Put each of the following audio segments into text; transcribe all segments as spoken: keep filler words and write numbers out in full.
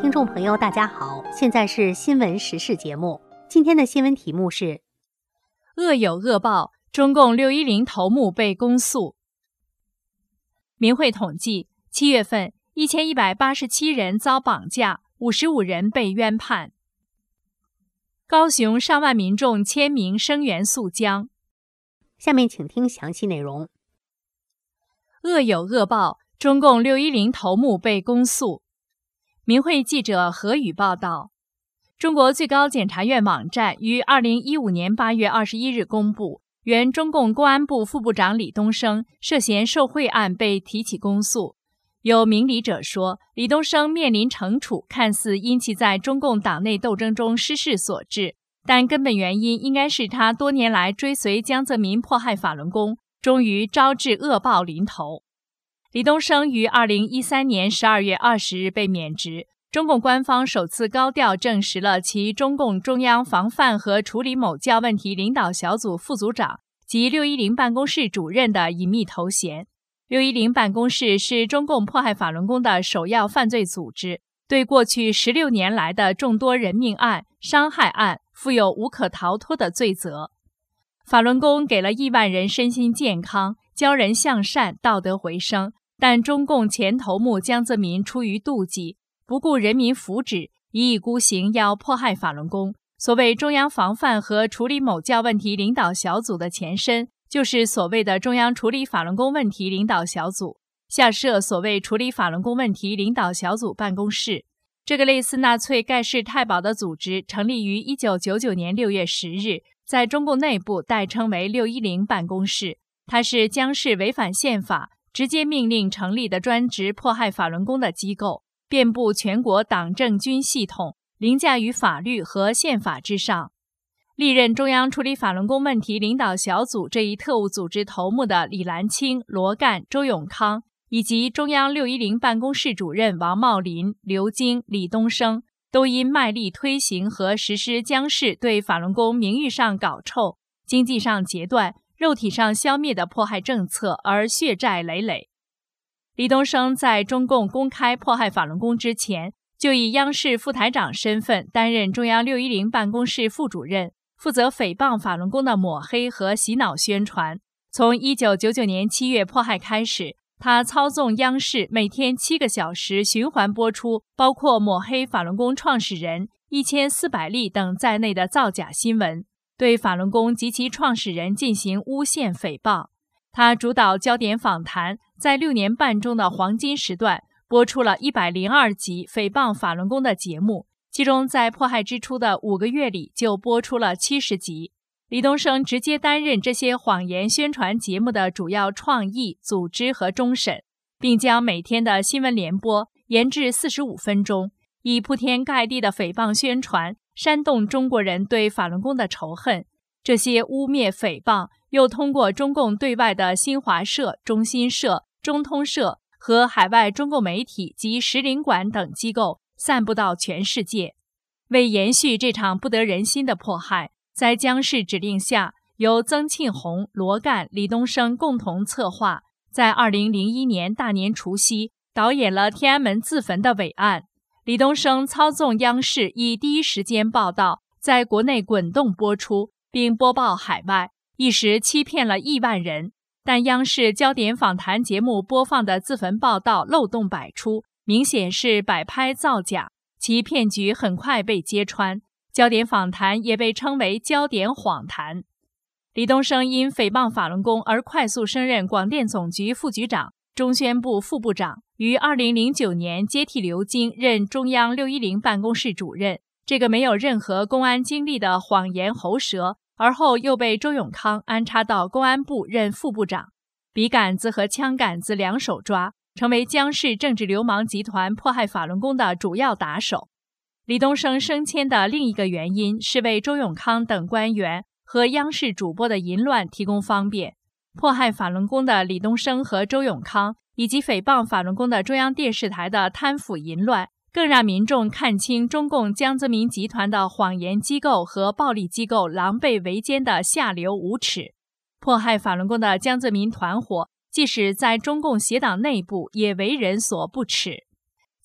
听众朋友大家好，现在是新闻时事节目。今天的新闻题目是恶有恶报，中共六一零头目被公诉。民会统计，七月份一千一百八十七人遭绑架，五十五人被冤判。高雄上万民众签名声援肃江。 下面请听详细内容。 恶有恶报，中共六一零头目被公诉。民会记者何宇报道，中国最高检察院网站于二零一五年八月二十一日公布，原中共公安部副部长李东生涉嫌受贿案被提起公诉。有明理者说，李东生面临惩处看似因其在中共党内斗争中失势所致，但根本原因应该是他多年来追随江泽民迫害法轮功，终于招致恶报临头。李东生于二零一三年十二月二十日被免职，中共官方首次高调证实了其中共中央防范和处理某教问题领导小组副组长及六一零办公室主任的隐秘头衔。六一零办公室是中共迫害法轮功的首要犯罪组织，对过去十六年来的众多人命案、伤害案负有无可逃脱的罪责。法轮功给了亿万人身心健康，教人向善，道德回升，但中共前头目江泽民出于妒忌，不顾人民福祉，一意孤行要迫害法轮功。所谓中央防范和处理某教问题领导小组的前身，就是所谓的中央处理法轮功问题领导小组，下设所谓处理法轮功问题领导小组办公室。这个类似纳粹盖世太保的组织成立于一九九九年六月十日，在中共内部代称为六一零办公室。它是江氏违反宪法直接命令成立的专职迫害法轮功的机构，遍布全国党政军系统，凌驾于法律和宪法之上。历任中央处理法轮功问题领导小组这一特务组织头目的李兰清、罗干、周永康，以及中央六一零办公室主任王茂林、刘京、李东生，都因卖力推行和实施江氏对法轮功名誉上搞臭、经济上截断、肉体上消灭的迫害政策而血债累累。李东生在中共公开迫害法轮功之前，就以央视副台长身份担任中央六一零办公室副主任，负责诽谤法轮功的抹黑和洗脑宣传。从一九九九年七月迫害开始，他操纵央视每天七个小时循环播出包括抹黑法轮功创始人一千四百例等在内的造假新闻，对法轮功及其创始人进行诬陷诽谤。他主导焦点访谈，在六年半中的黄金时段播出了一百零二集诽谤法轮功的节目，其中在迫害之初的五个月里就播出了七十集。李东生直接担任这些谎言宣传节目的主要创意、组织和终审，并将每天的新闻联播延至四十五分钟，以铺天盖地的诽谤宣传煽动中国人对法轮功的仇恨。这些污蔑诽谤又通过中共对外的新华社、中新社、中通社和海外中共媒体及使领馆等机构散布到全世界。为延续这场不得人心的迫害，在江氏指令下，由曾庆红、罗干、李东生共同策划，在二零零一年大年除夕导演了天安门自焚的伟案。李东生操纵央视以第一时间报道，在国内滚动播出，并播报海外，一时欺骗了亿万人。但央视焦点访谈节目播放的自焚报道漏洞百出，明显是摆拍造假，其骗局很快被揭穿。焦点访谈也被称为焦点谎谈。李东生因诽谤法轮功而快速升任广电总局副局长、中宣部副部长，于二零零九年接替刘京任中央六一零办公室主任。这个没有任何公安经历的谎言喉舌，而后又被周永康安插到公安部任副部长，笔杆子和枪杆子两手抓，成为江氏政治流氓集团迫害法轮功的主要打手。李东生升迁的另一个原因是为周永康等官员和央视主播的淫乱提供方便。迫害法轮功的李东生和周永康，以及诽谤法轮功的中央电视台的贪腐淫乱，更让民众看清中共江泽民集团的谎言机构和暴力机构狼狈为奸的下流无耻。迫害法轮功的江泽民团伙，即使在中共协党内部也为人所不齿。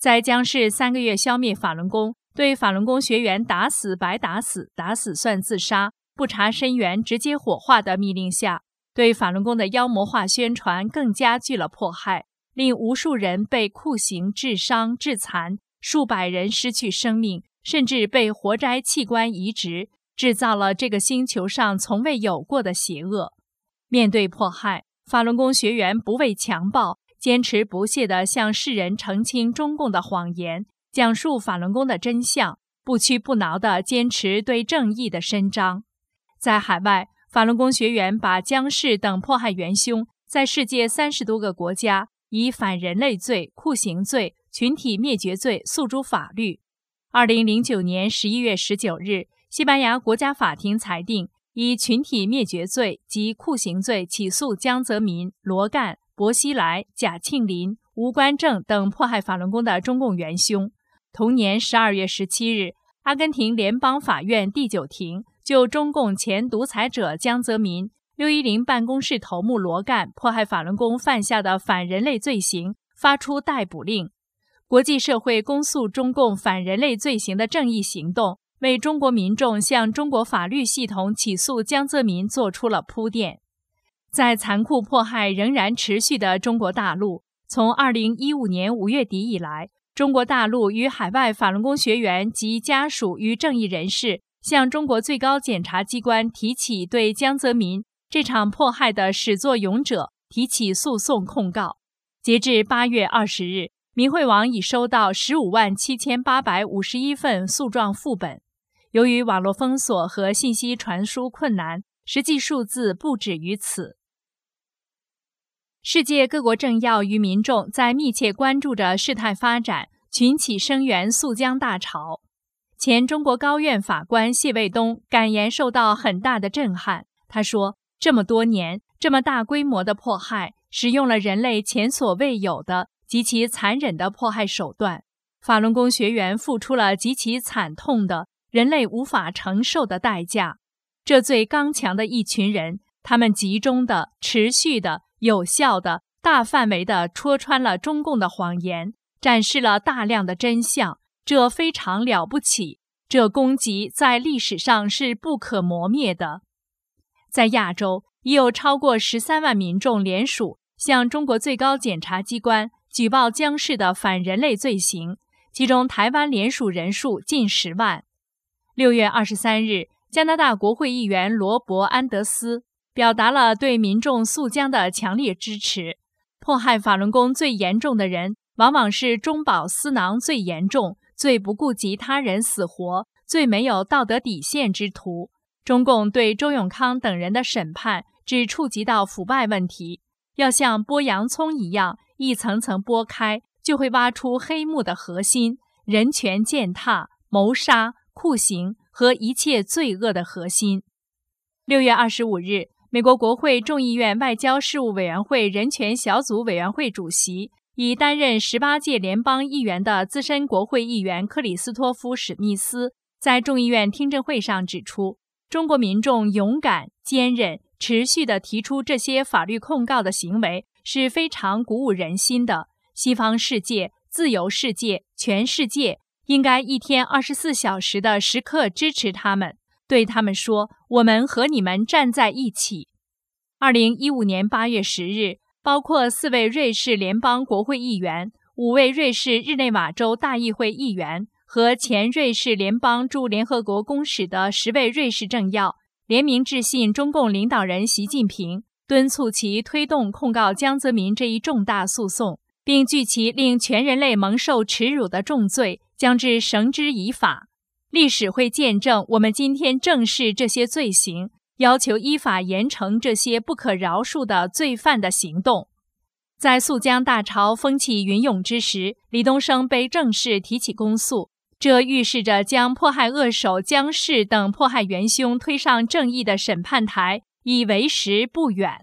在江氏三个月消灭法轮功，对法轮功学员打死白打死，打死算自杀，不查身源直接火化的密令下，对法轮功的妖魔化宣传更加剧了迫害，令无数人被酷刑致伤致残，数百人失去生命，甚至被活摘器官移植，制造了这个星球上从未有过的邪恶。面对迫害，法轮功学员不畏强暴，坚持不懈地向世人澄清中共的谎言，讲述法轮功的真相，不屈不挠地坚持对正义的伸张。在海外，法轮功学员把江氏等迫害元凶在世界三十多个国家以反人类罪、酷刑罪、群体灭绝罪诉诸法律。二零零九年十一月十九日，西班牙国家法庭裁定，以群体灭绝罪及酷刑罪起诉江泽民、罗干、薄熙来、贾庆林、吴官正等迫害法轮功的中共元凶。同年十二月十七日，阿根廷联邦法院第九庭就中共前独裁者江泽民、六一零办公室头目罗干迫害法轮功犯下的反人类罪行发出逮捕令。国际社会公诉中共反人类罪行的正义行动，为中国民众向中国法律系统起诉江泽民做出了铺垫。在残酷迫害仍然持续的中国大陆，从二零一五年五月底以来，中国大陆与海外法轮功学员及家属与正义人士向中国最高检察机关提起对江泽民这场迫害的始作俑者提起诉讼控告。截至八月二十日，民会网已收到十五万七千八百五十一份诉状副本。由于网络封锁和信息传输困难，实际数字不止于此。世界各国政要与民众在密切关注着事态发展，群起声援诉江大潮。前中国高院法官谢卫东感言受到很大的震撼。他说，这么多年，这么大规模的迫害，使用了人类前所未有的极其残忍的迫害手段。法轮功学员付出了极其惨痛的、人类无法承受的代价。这最刚强的一群人，他们集中的、持续的、有效的、大范围的戳穿了中共的谎言，展示了大量的真相，这非常了不起，这功绩在历史上是不可磨灭的。在亚洲，已有超过十三万民众联署向中国最高检察机关举报江氏的反人类罪行，其中台湾联署人数近十万。六月二十三日，加拿大国会议员罗伯·安德斯表达了对民众诉江的强烈支持。迫害法轮功最严重的人，往往是中饱私囊最严重、最不顾及他人死活、最没有道德底线之徒。中共对周永康等人的审判只触及到腐败问题，要像剥洋葱一样一层层剥开，就会挖出黑幕的核心，人权践踏、谋杀、酷刑和一切罪恶的核心。六月二十五日，美国国会众议院外交事务委员会人权小组委员会主席，已担任十八届联邦议员的资深国会议员克里斯托夫·史密斯在众议院听证会上指出，中国民众勇敢、坚韧、持续地提出这些法律控告的行为是非常鼓舞人心的。西方世界、自由世界、全世界应该一天二十四小时的时刻支持他们，对他们说，我们和你们站在一起。二零一五年八月十日，包括四位瑞士联邦国会议员、五位瑞士日内瓦州大议会议员和前瑞士联邦驻联合国公使的十位瑞士政要联名致信中共领导人习近平，敦促其推动控告江泽民这一重大诉讼，并据其令全人类蒙受耻辱的重罪将之绳之以法。历史会见证我们今天正视这些罪行，要求依法严惩这些不可饶恕的罪犯的行动。在诉江大潮风起云涌之时，李东生被正式提起公诉，这预示着将迫害恶手江氏等迫害元凶推上正义的审判台已为时不远。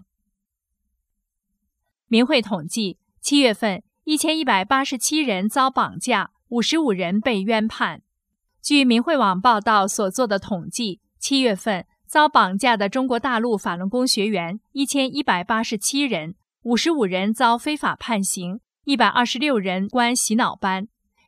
民会统计，七月份一千一百八十七人遭绑架，五十五人被冤判。据民会网报道所做的统计，七月份遭绑架的中国大陆法轮功学员一千一百八十七人，五十五人遭非法判刑，一百二十六人关洗脑班。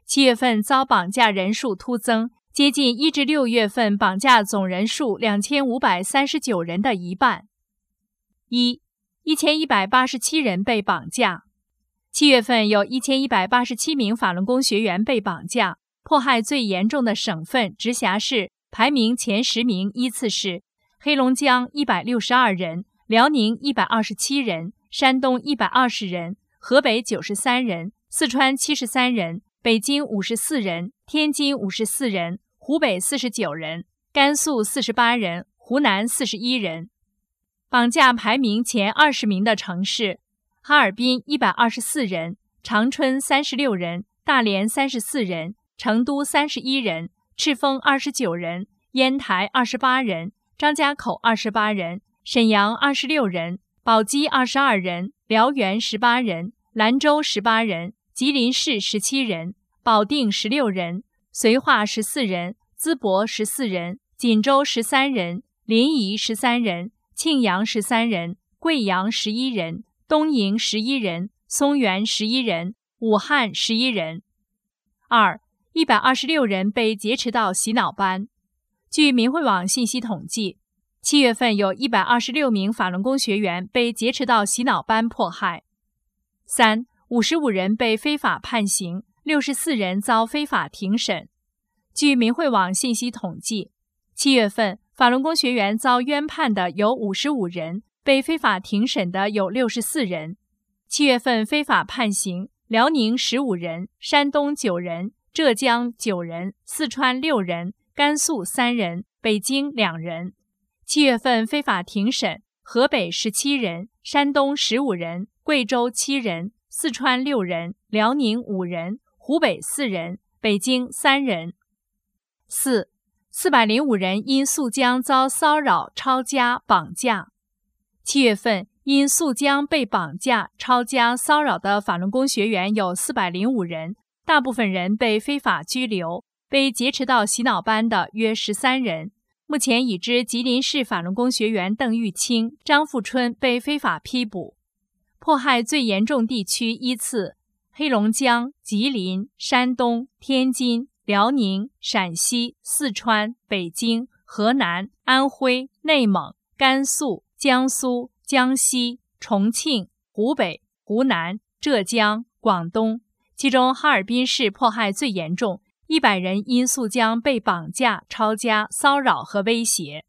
七月份遭绑架人数突增，接近一至六月份绑架总人数两千五百三十九人的一半。一、一千一百八十七人被绑架。七月份有一千一百八十七名法轮功学员被绑架，迫害最严重的省份、直辖市排名前十名依次是黑龙江一百六十二人，辽宁一百二十七人，山东一百二十人，河北九十三人，四川七十三人，北京五十四人，天津五十四人，湖北四十九人，甘肃四十八人，湖南四十一人。绑架排名前二十名的城市：哈尔滨一百二十四人，长春三十六人，大连三十四人，成都三十一人，赤峰二十九人，烟台二十八人，张家口二十八人，沈阳二十六人，宝鸡二十二人，辽源十八人，兰州十八人，吉林市十七人，保定十六人，绥化十四人，淄博十四人，锦州十三人，临沂十三人，庆阳十三人，贵阳十一人，东营十一人，松原十一人，武汉十一人。二、一百二十六人被劫持到洗脑班。据明慧网信息统计，七月份有一百二十六名法轮功学员被劫持到洗脑班迫害。三、五十五人被非法判刑，六十四人遭非法庭审。据明慧网信息统计，七月份法轮功学员遭冤判的有五十五人，被非法庭审的有六十四人。七月份非法判刑，辽宁十五人，山东九人，浙江九人，四川六人，甘肃三人，北京两人。七月份非法庭审，河北十七人，山东十五人，贵州七人，四川六人，辽宁五人，湖北四人，北京三人。四、四百零五人因溯江遭骚扰、抄家、绑架。七月份因溯江被绑架、抄家、骚扰的法轮功学员有四百零五人，大部分人被非法拘留，被劫持到洗脑班的约十三人。目前已知吉林市法轮功学员邓玉清、张富春被非法批捕。迫害最严重地区依次黑龙江、吉林、山东、天津、辽宁、陕西、四川、北京、河南、安徽、内蒙、甘肃、江苏、江西、重庆、湖北、湖南、浙江、广东，其中哈尔滨市迫害最严重，一百人因溯江被绑架、抄家、骚扰和威胁。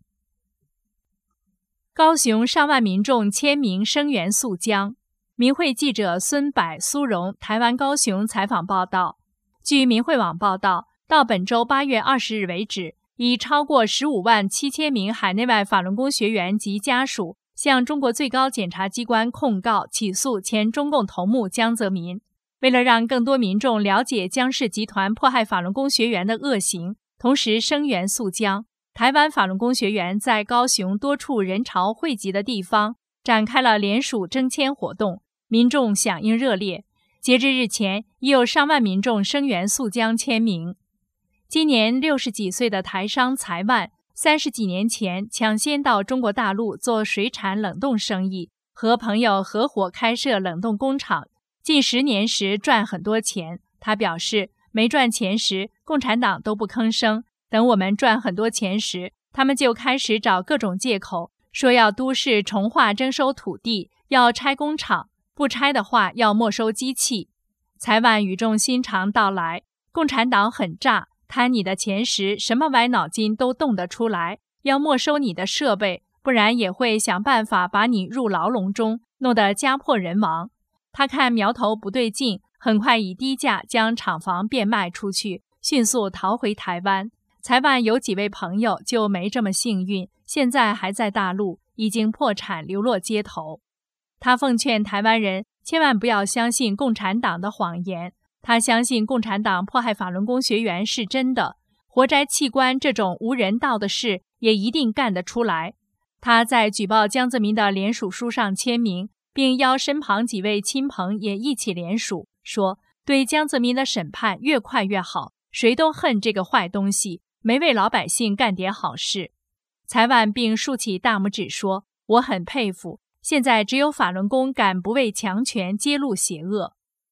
高雄上万民众签名声援溯江。明慧记者孙柏、苏荣台湾高雄采访报道，据明慧网报道，到本周八月二十日为止，已超过十五万七千名海内外法轮功学员及家属向中国最高检察机关控告起诉前中共头目江泽民。为了让更多民众了解江氏集团迫害法轮功学员的恶行，同时声援溯江，台湾法轮功学员在高雄多处人潮汇集的地方展开了联署征签活动，民众响应热烈。截至日前，已有上万民众声援溯江签名。今年六十几岁的台商财万，三十几年前抢先到中国大陆做水产冷冻生意，和朋友合伙开设冷冻工厂。近十年时赚很多钱，他表示，没赚钱时共产党都不吭声，等我们赚很多钱时，他们就开始找各种借口，说要都市重划征收土地，要拆工厂，不拆的话要没收机器。财万语重心长道来，共产党很诈，贪你的钱时什么歪脑筋都动得出来，要没收你的设备，不然也会想办法把你入牢笼中，弄得家破人亡。他看苗头不对劲，很快以低价将厂房变卖出去，迅速逃回台湾。财万有几位朋友就没这么幸运，现在还在大陆，已经破产流落街头。他奉劝台湾人千万不要相信共产党的谎言，他相信共产党迫害法轮功学员是真的，活摘器官这种无人道的事也一定干得出来。他在举报江泽民的联署书上签名，并邀身旁几位亲朋也一起联署，说对江泽民的审判越快越好，谁都恨这个坏东西，没为老百姓干点好事。财万并竖起大拇指说，我很佩服，现在只有法轮功敢不畏强权揭露邪恶。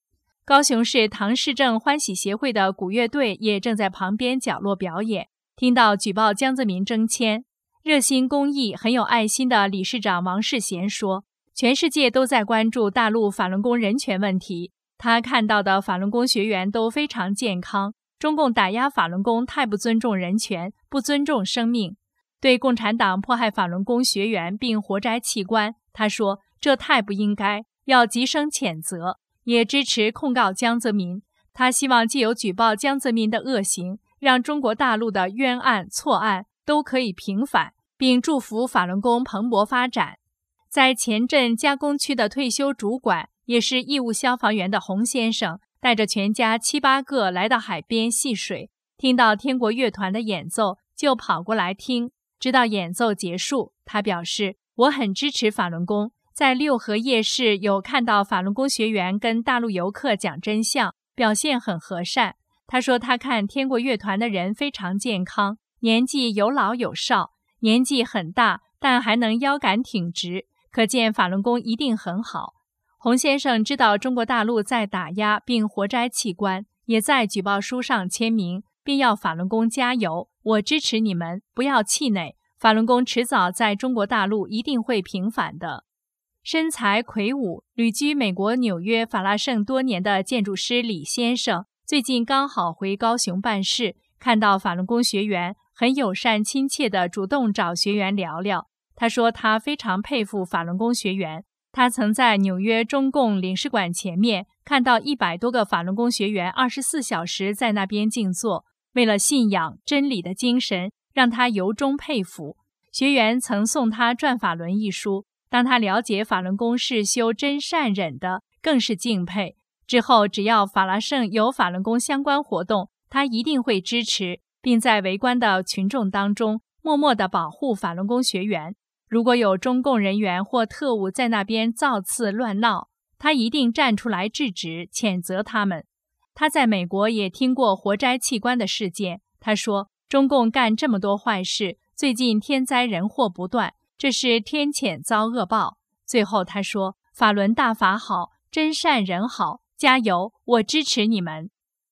高雄市唐氏症欢喜协会的鼓乐队也正在旁边角落表演。听到举报江泽民征签，热心公益、很有爱心的理事长王世贤说，全世界都在关注大陆法轮功人权问题，他看到的法轮功学员都非常健康，中共打压法轮功太不尊重人权，不尊重生命。对共产党迫害法轮功学员并活摘器官，他说这太不应该，要极声谴责，也支持控告江泽民。他希望藉由举报江泽民的恶行，让中国大陆的冤案错案都可以平反，并祝福法轮功蓬勃发展。在前镇加工区的退休主管，也是义务消防员的洪先生，带着全家七八个来到海边戏水，听到天国乐团的演奏，就跑过来听，直到演奏结束。他表示，我很支持法轮功，在六合夜市有看到法轮功学员跟大陆游客讲真相，表现很和善。他说他看天国乐团的人非常健康，年纪有老有少，年纪很大但还能腰杆挺直，可见法轮功一定很好。洪先生知道中国大陆在打压并活摘器官，也在举报书上签名，并要法轮功加油，我支持你们，不要气馁，法轮功迟早在中国大陆一定会平反的。身材魁梧、旅居美国纽约法拉盛多年的建筑师李先生，最近刚好回高雄办事，看到法轮功学员很友善亲切地主动找学员聊聊。他说他非常佩服法轮功学员，他曾在纽约中共领事馆前面看到一百多个法轮功学员二十四小时在那边静坐，为了信仰真理的精神，让他由衷佩服。学员曾送他《转法轮》一书，当他了解法轮功是修真善忍的，更是敬佩。之后只要法拉盛有法轮功相关活动，他一定会支持，并在围观的群众当中默默地保护法轮功学员。如果有中共人员或特务在那边造次乱闹，他一定站出来制止，谴责他们。他在美国也听过活摘器官的事件，他说中共干这么多坏事，最近天灾人祸不断，这是天谴遭恶报。最后他说，法轮大法好，真善人好，加油，我支持你们。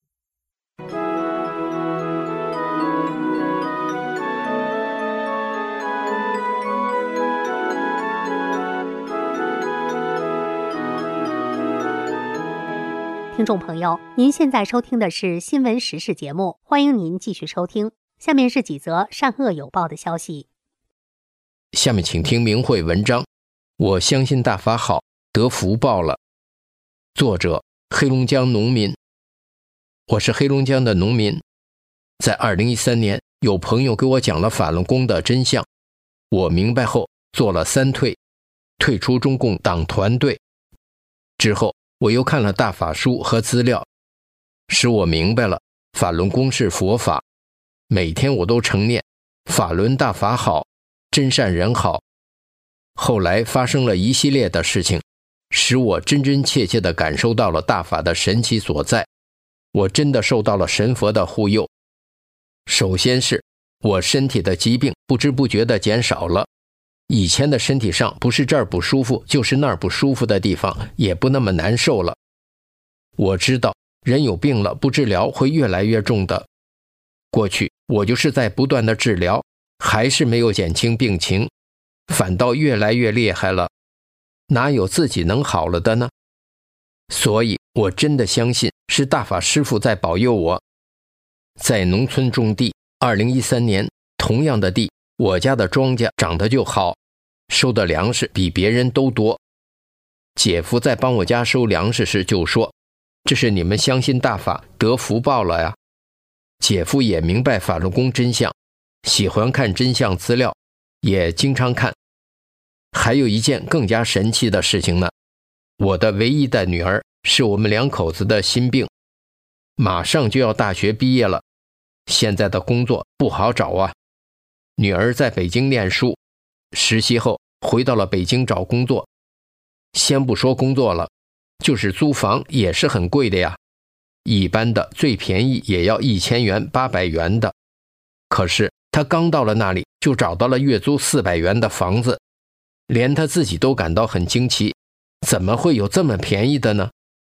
听众朋友，您现在收听的是新闻时事节目，欢迎您继续收听。下面是几则善恶有报的消息。 下面请听明慧文章，我相信大法好，得福报了。作者黑龙江农民。我是黑龙江的农民，在二零一三年，有朋友给我讲了法轮功的真相，我明白后做了三退，退出中共党团队。之后我又看了大法书和资料，使我明白了法轮功是佛法。每天我都承念法轮大法好，真善人好。后来发生了一系列的事情，使我真真切切地感受到了大法的神奇所在。我真的受到了神佛的护佑。首先是我身体的疾病不知不觉地减少了，以前的身体上不是这儿不舒服就是那儿不舒服的地方也不那么难受了。我知道人有病了不治疗会越来越重的，过去我就是在不断的治疗，还是没有减轻病情，反倒越来越厉害了，哪有自己能好了的呢？所以我真的相信是大法师父在保佑我。在农村种地，二零一三年同样的地，我家的庄稼长得就好，收的粮食比别人都多。姐夫在帮我家收粮食时就说，这是你们相信大法得福报了呀。姐夫也明白法轮功真相，喜欢看真相资料，也经常看。还有一件更加神奇的事情呢，我的唯一的女儿是我们两口子的心病，马上就要大学毕业了，现在的工作不好找啊。女儿在北京念书，实习后回到了北京找工作。先不说工作了，就是租房也是很贵的呀，一般的最便宜也要一千元八百元的。可是她刚到了那里就找到了月租四百元的房子，连她自己都感到很惊奇，怎么会有这么便宜的呢？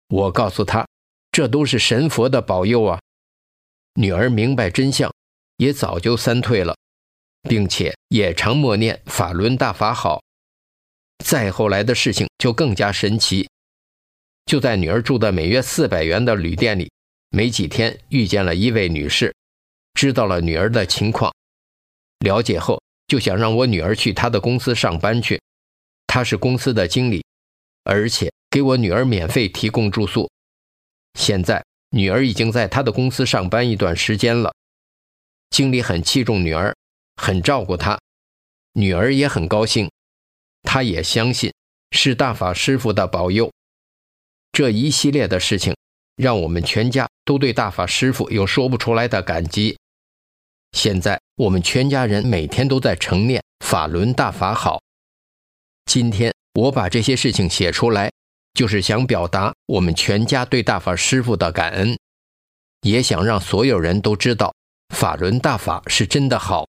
我告诉她，这都是神佛的保佑啊。女儿明白真相，也早就三退了，并且也常默念法轮大法好。再后来的事情就更加神奇，就在女儿住的每月四百元的旅店里，没几天遇见了一位女士，知道了女儿的情况，了解后就想让我女儿去她的公司上班去，她是公司的经理，而且给我女儿免费提供住宿。现在女儿已经在她的公司上班一段时间了，经理很器重女儿，很照顾她，女儿也很高兴，她也相信是大法师父的保佑。这一系列的事情让我们全家都对大法师父有说不出来的感激。现在我们全家人每天都在承念法轮大法好。今天我把这些事情写出来，就是想表达我们全家对大法师父的感恩，也想让所有人都知道法轮大法是真的好。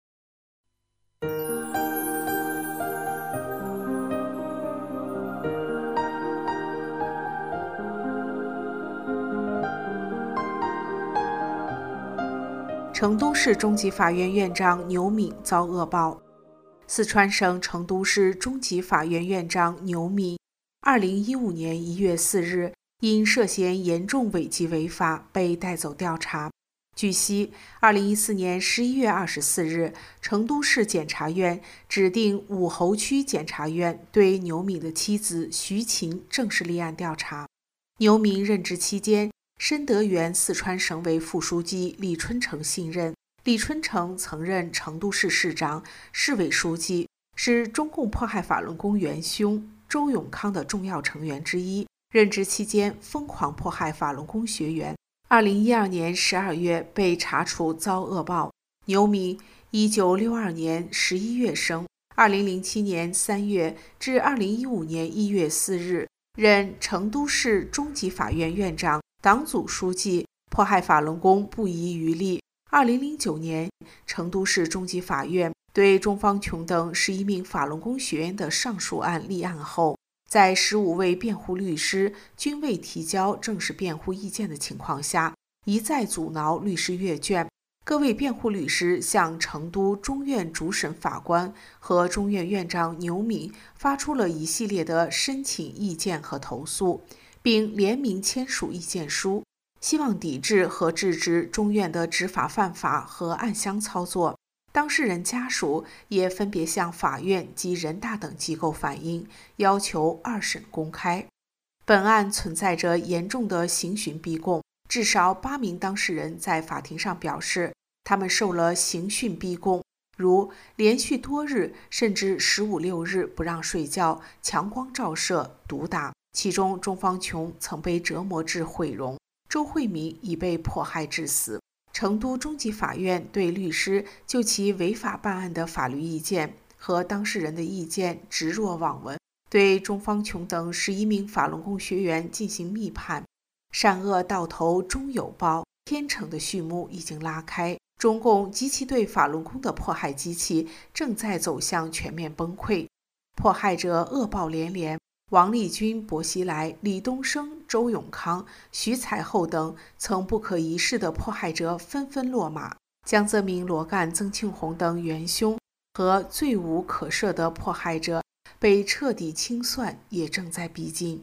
成都市中级法院院长牛敏遭恶报。四川省成都市中级法院院长牛敏，二零一五年一月四日因涉嫌严重违纪违法被带走调查。据悉，二零一四年十一月二十四日，成都市检察院指定武侯区检察院对牛敏的妻子徐琴正式立案调查。牛敏任职期间，深得原四川省委副书记李春城信任。李春城曾任成都市市长、市委书记，是中共迫害法轮功元凶周永康的重要成员之一。任职期间疯狂迫害法轮功学员。二零一二年十二月被查处遭恶报。牛敏一九六二年十一月生，二零零七年三月至二零一五年一月四日任成都市中级法院院长、党组书记，迫害法轮功不遗余力。二零零九年，成都市中级法院对钟方琼等十一名法轮功学员的上述案立案后，在十五位辩护律师均未提交正式辩护意见的情况下，一再阻挠律师阅卷。各位辩护律师向成都中院主审法官和中院院长牛敏发出了一系列的申请意见和投诉，并联名签署意见书，希望抵制和制止中院的执法犯法和暗箱操作。当事人家属也分别向法院及人大等机构反映，要求二审公开。本案存在着严重的刑讯逼供，至少八名当事人在法庭上表示，他们受了刑讯逼供，如连续多日甚至十五六日不让睡觉、强光照射、毒打。其中钟方琼曾被折磨至毁容，周慧敏已被迫害致死。成都中级法院对律师就其违法办案的法律意见和当事人的意见置若罔闻，对钟方琼等十一名法轮功学员进行密判。善恶到头终有报，天惩的序幕已经拉开，中共及其对法轮功的迫害机器正在走向全面崩溃，迫害者恶报连连。王立军、薄熙来、李东生、周永康、徐才厚等曾不可一世的迫害者纷纷落马，江泽民、罗干、曾庆红等元凶和罪无可赦的迫害者被彻底清算也正在逼近。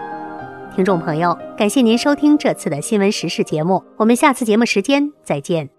听众朋友，感谢您收听这次的新闻时事节目，我们下次节目时间再见。